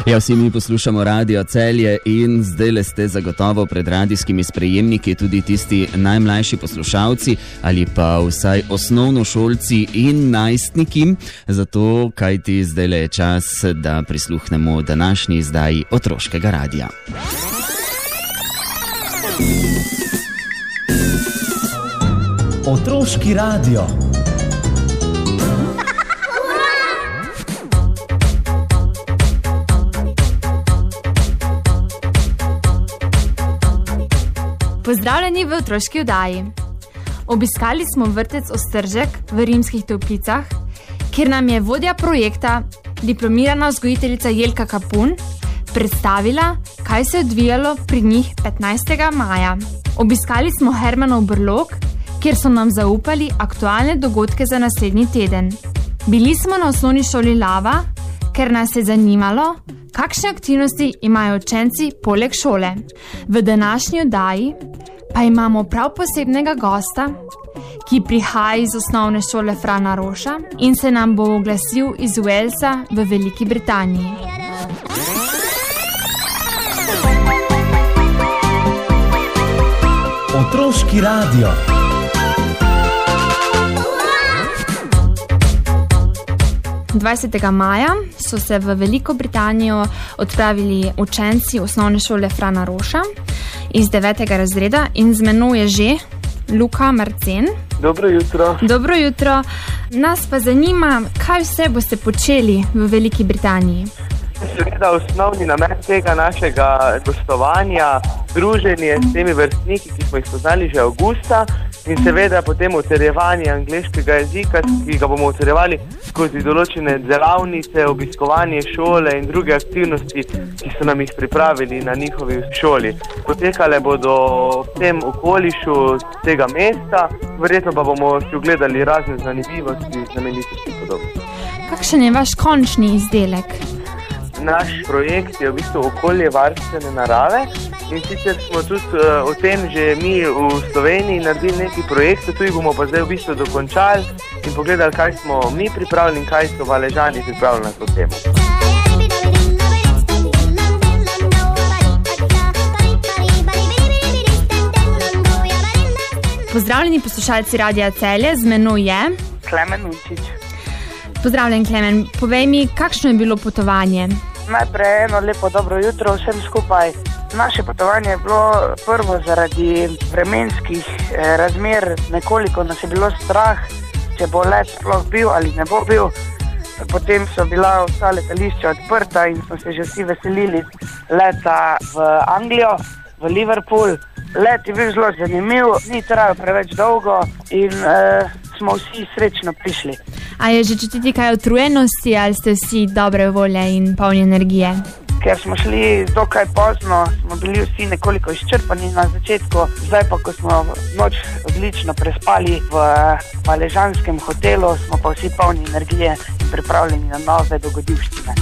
Ja, vsi mi poslušamo Radio Celje in zdajle ste zagotovo pred radijskimi sprejemniki tudi tisti najmlajši poslušalci ali pa vsaj osnovnošolci in najstniki. Zato, kajti zdajle je čas, da prisluhnemo današnji izdaji Otroškega radija. Otroški radio. Pozdravljeni v otroški oddaji. Obiskali smo vrtec Ostržek v Rimskih Toplicah, kjer nam je vodja projekta, diplomirana vzgojiteljica Jelka Kapun, predstavila, kaj se je odvijalo pri njih 15. maja. Obiskali smo Hermanov brlog, kjer so nam zaupali aktualne dogodke za naslednji teden. Bili smo na osnovni šoli Lava, ker nas je zanimalo, kakšne aktivnosti imajo učenci poleg šole. V današnji oddaji pa imamo prav posebnega gosta, ki prihaja iz osnovne šole Frana Roša in se nam bo oglasil iz Walesa v Veliki Britaniji. Otroški radio. Maja so se v Veliko Britanijo odpravili učenci osnovne šole Frana Roša iz 9. razreda in z menoj je že Luka Marcen. Dobro jutro. Dobro jutro. Nas pa zanima, kaj vse boste počeli v Veliki Britaniji. Seveda osnovni namen tega našega gostovanja, druženje s temi vrstniki, ki smo jih spoznali že avgusta, in seveda potem utrjevanje angleškega jezika, ki ga bomo utrjevali skozi določene delavnice, obiskovanje šole in druge aktivnosti, ki so nam jih pripravili na njihovi šoli. Potekale bodo v tem okolišu tega mesta, verjetno pa bomo si ogledali razne zanimivosti, znamenitosti in podobno. Kakšen je vaš končni izdelek? Naš projekt je v bistvu okoljevarstvene narave in sicer smo tudi o tem že mi v Sloveniji naredili neki projekte, tu jih bomo pa zdaj v bistvu dokončali in pogledali, kaj smo mi pripravili in kaj so Valežani pripravili na to temo. Pozdravljeni poslušalci Radia Celje, z menoj je Klemen Unčič. Pozdravljen, Klemen. Povej mi, kakšno je bilo potovanje? Najprej eno lepo dobro jutro vsem skupaj. Naše potovanje je bilo prvo zaradi vremenskih razmer, nekoliko nas je bilo strah, če bo let sploh bil ali ne bo bil. Potem so bila vsa letališča odprta in smo se že vsi veselili leta v Anglijo, v Liverpool. Let je bil zelo zanimiv, ni trajal preveč dolgo in smo vsi srečno prišli. A je že čutiti kaj utrujenosti ali ste vsi dobre volje in polni energije? Ker smo šli dokaj pozno, smo bili vsi nekoliko izčrpani na začetku, zdaj pa, ko smo noč odlično prespali v valežanskem hotelu, smo pa vsi polni energije in pripravljeni na nove dogodivščine.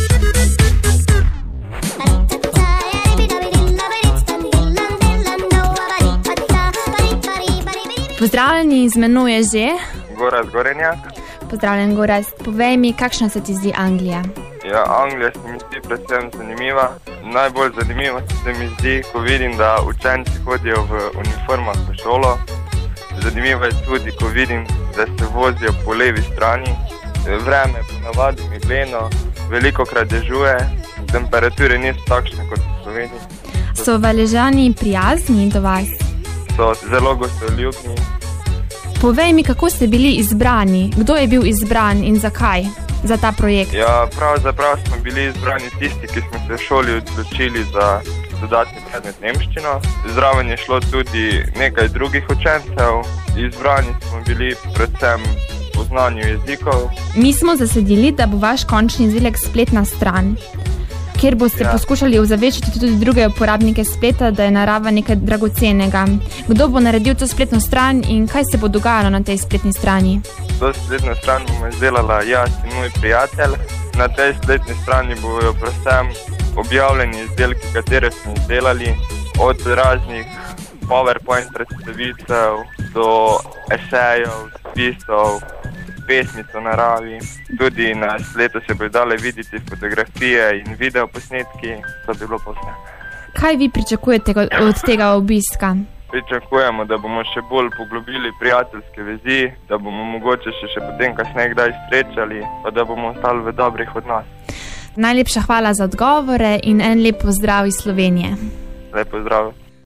Pozdravljeni, z menoj je že Gorazd Gorenjak. Pozdravljen, Gorazd. Povej mi, kakšna se ti zdi Anglija? Ja, Anglija se mi zdi predvsem zanimiva. Najbolj zanimivo se mi zdi, ko vidim, da učenci hodijo v uniformah v šolo. Zanimivo je tudi, ko vidim, da se vozijo po levi strani. Vreme je ponavadi megleno, velikokrat dežuje, temperature niso takšne kot v Sloveniji. So Valežani prijazni do vas? So zelo gostoljubni. Povej mi, kako ste bili izbrani? Kdo je bil izbran in zakaj za ta projekt? Ja, pravzaprav smo bili izbrani tisti, ki smo se v šoli odločili za dodatni predmet nemščino. Zraven je šlo tudi nekaj drugih učencev. Izbrani smo bili predvsem po znanju jezikov. Mi smo zasledili, da bo vaš končni izdelek spletna stran, kjer boste poskušali ozaveščati tudi druge uporabnike spleta, da je narava nekaj dragocenega. Kdo bo naredil to spletno stran in kaj se bo dogajalo na tej spletni strani? To spletno stran bomo izdelala jaz in moj prijatelj. Na tej spletni strani bojo predvsem objavljeni izdelki, katere smo izdelali, od raznih PowerPoint predstavitev do esejev, spisov pesmico v naravi. Tudi letos se bodo dale videti fotografije in video posnetki, to bi bilo pa vse. Kaj vi pričakujete od tega obiska? Pričakujemo, da bomo še bolj poglobili prijateljske vezi, da bomo mogoče še potem kasneje kdaj srečali, pa da bomo ostali v dobrih odnosih. Najlepša hvala za odgovore in en lep pozdrav iz Slovenije. Lep pozdrav.